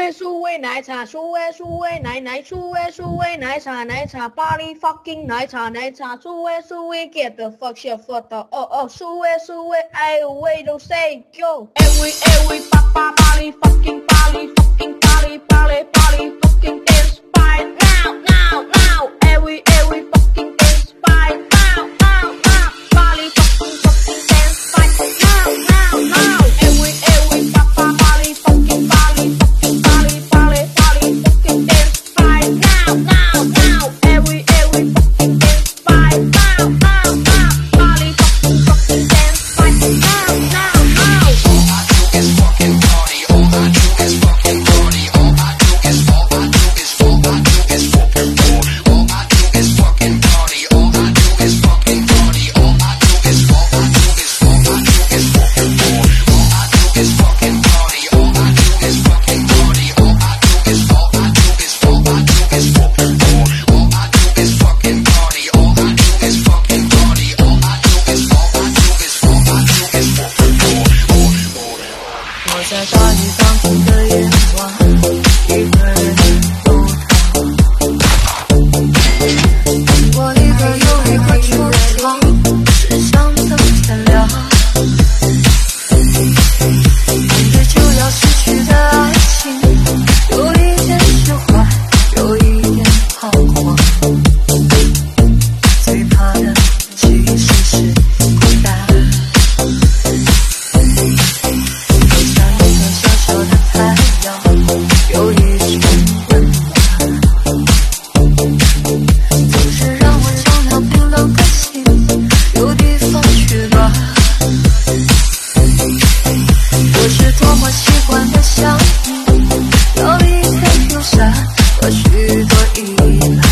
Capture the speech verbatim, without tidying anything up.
味数味奶茶，数味数味奶奶，数味数味奶茶奶茶，巴黎 fucking 奶茶奶茶，数味数味 get the fuck shit fuck the oh oh， 数味数味 I wait to say go。Every every 巴巴巴黎 fucking 巴黎 fucking 巴黎巴黎巴黎 fucking dance right now now now。Every every fucking dance right now now now。巴黎 fucking fucking dance right now now now。Every every 巴巴巴黎 fucking 巴黎 fucking 巴黎巴黎巴黎 fucking dance right now now now。Every every fucking dance right now now now。巴黎 fucking fucking dance right now now now。All I do is fucking party. All I do is fucking party. All I do is all I do is all I do is fucking party. All I do is fucking party. All I do is fucking party. All I do is all I do is all I do is fucking party. All I do is fucking party. All I do is fucking party. All I do is all I do is all I do is fucking party. All I do is fucking party. All I do is fucking party. All I do is all I do is all I do is fucking party. 我在大雨当空的夜晚，一个人独躺。我一个又一个出场，只想等天亮。面对就要失去的爱情，有一点释怀，有一点彷徨。最怕的其实是孤单。像一个小小的太阳，有一种温暖，总是让我将那冰冷的心有地方取暖。我是多么习惯的想你，要一片友善和许多依赖。